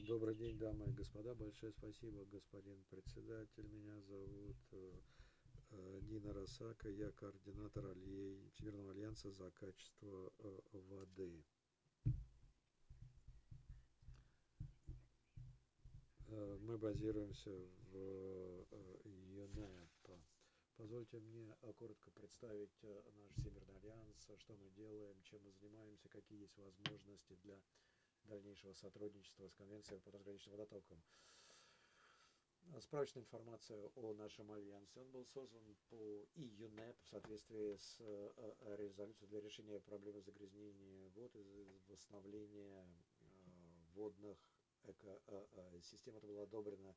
Добрый день, дамы и господа. Большое спасибо, господин председатель. Меня зовут Нина Росака. Я координатор Всемирного альянса за качество воды. Мы базируемся в ЮНЕП. Позвольте мне коротко представить наш Всемирный альянс, что мы делаем, чем мы занимаемся, какие есть возможности для дальнейшего сотрудничества с Конвенцией по трансграничным водотокам. Справочная информация о нашем альянсе. Он был создан по ЮНЕП в соответствии с резолюцией для решения проблемы загрязнения вод и восстановления водных экосистем. Это было одобрено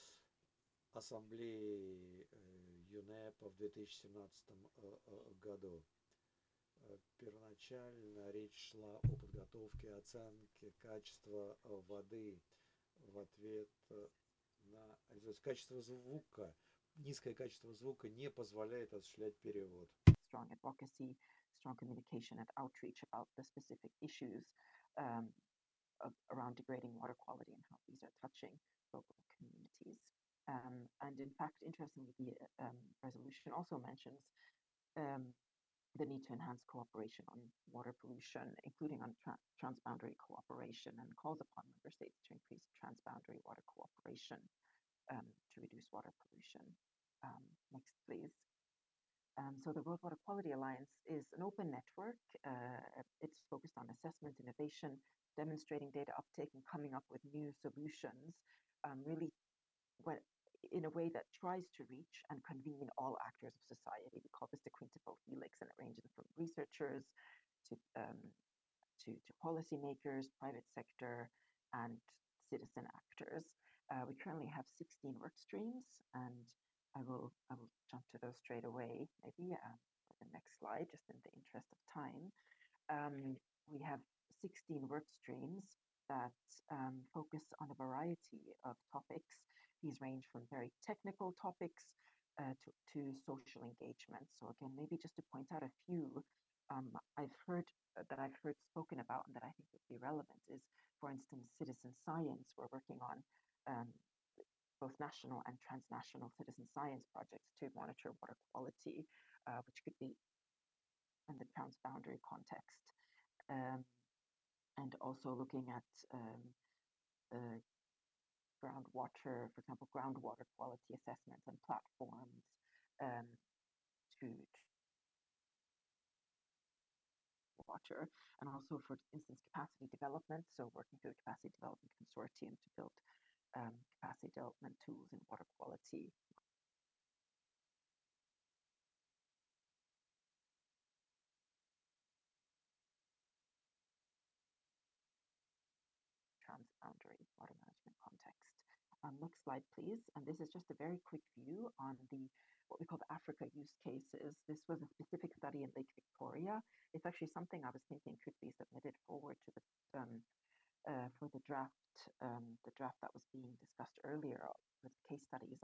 Ассамблеей ЮНЕП в 2017 году. Первоначально речь шла о подготовке, оценке качества воды в ответ на качество звука. Низкое качество звука не позволяет осуществлять перевод. Strong advocacy, strong communication and outreach about the specific issues around degrading water quality and how these are touching local communities. And in fact, interestingly, the resolution also mentions the need to enhance cooperation on water pollution, including on transboundary cooperation, and calls upon member states to increase transboundary water cooperation to reduce water pollution. Next, please. So the World Water Quality Alliance is an open network. It's focused on assessment, innovation, demonstrating data uptake, and coming up with new solutions, really in a way that tries to reach and convene all actors of society. We call this the quintuple helix, and it ranges from researchers to policymakers, private sector, and citizen actors. We currently have 16 work streams, and I will jump to those straight away, maybe for the next slide, just in the interest of time. We have 16 work streams that focus on a variety of topics. These range from very technical topics to social engagement. So again, maybe just to point out a few I've heard spoken about and that I think would be relevant is, for instance, citizen science. We're working on both national and transnational citizen science projects to monitor water quality, which could be in the transboundary context. And also looking at groundwater, for example, groundwater quality assessments and platforms to water, and also, for instance, capacity development. So working through a capacity development consortium to build capacity development tools in water quality. Transboundary water management context. Next slide, please. And this is just a very quick view on what we call the Africa use cases. This was a specific study in Lake Victoria. It's actually something I was thinking could be submitted forward to the for the draft that was being discussed earlier, with case studies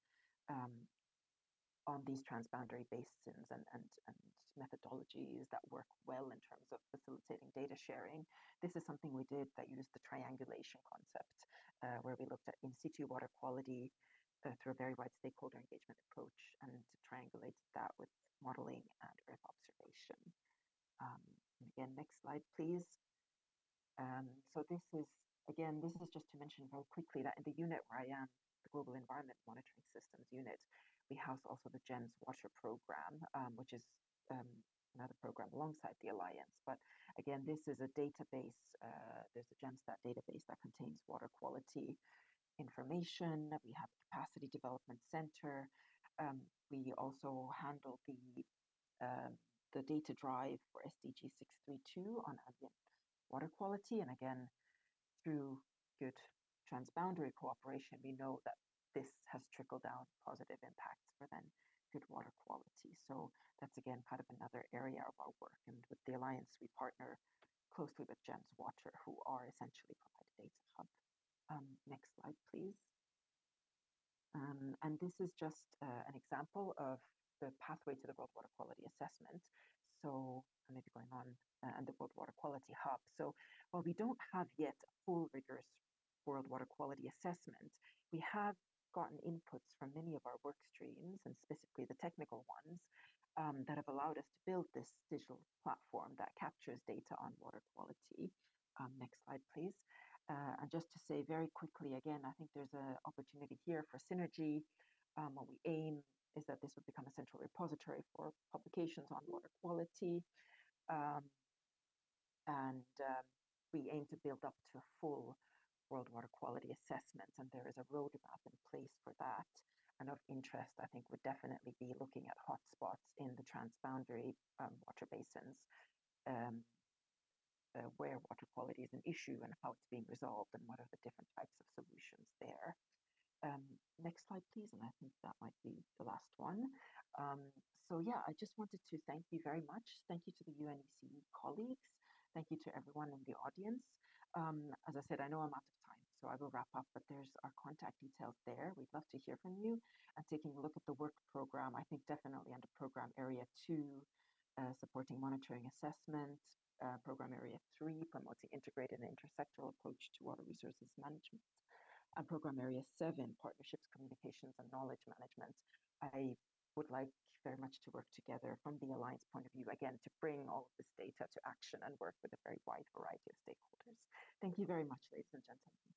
on these transboundary basins and methodologies that work well in terms of facilitating data sharing. This is something we did that used the triangulation concept, where we looked at in situ water quality through a very wide stakeholder engagement approach and triangulated that with modeling and Earth observation. And again, next slide, please. So this is just to mention very quickly that in the unit where I am, the Global Environment Monitoring Systems unit, we house also the GEMS Water Program, which is another program alongside the Alliance. But again, this is a database. There's a GEMSTAT database that contains water quality information. We have a capacity development center. We also handle the data drive for SDG 632 on ambient water quality. And again, through good transboundary cooperation, we know that this has trickled down positive impacts for then good water quality. So that's again kind of another area of our work. And with the Alliance, we partner closely with GEMS Water, who are essentially provide a data hub. Next slide, please. And this is just an example of the pathway to the World Water Quality Assessment. So maybe going on, and the World Water Quality Hub. So while we don't have yet a full rigorous world water quality assessment, we have gotten inputs from many of our work streams, and specifically the technical ones, that have allowed us to build this digital platform that captures data on water quality. Next slide, please. And just to say very quickly again, I think there's an opportunity here for synergy. What we aim is that this would become a central repository for publications on water quality. Um, and we aim to build up to a full world water quality assessment, and there is a roadmap in place for that. And of interest, I think, would definitely be looking at hotspots in the transboundary water basins, um, where water quality is an issue and how it's being resolved and what are the different types of solutions there. Next slide, please, and I think that might be the last one. So yeah, I just wanted to thank you very much. Thank you to the UNECE colleagues. Thank you to everyone in the audience. As I said, I know I'm out of time, so I will wrap up, but there's our contact details there. We'd love to hear from you. And taking a look at the work program, I think definitely under program area 2, supporting monitoring assessment, program area 3, promoting integrated and intersectoral approach to water resources management, and program area 7, partnerships, communications, and knowledge management. I would like very much to work together from the Alliance point of view, again, to bring all of this data to action and work with a very wide variety of stakeholders. Thank you very much, ladies and gentlemen.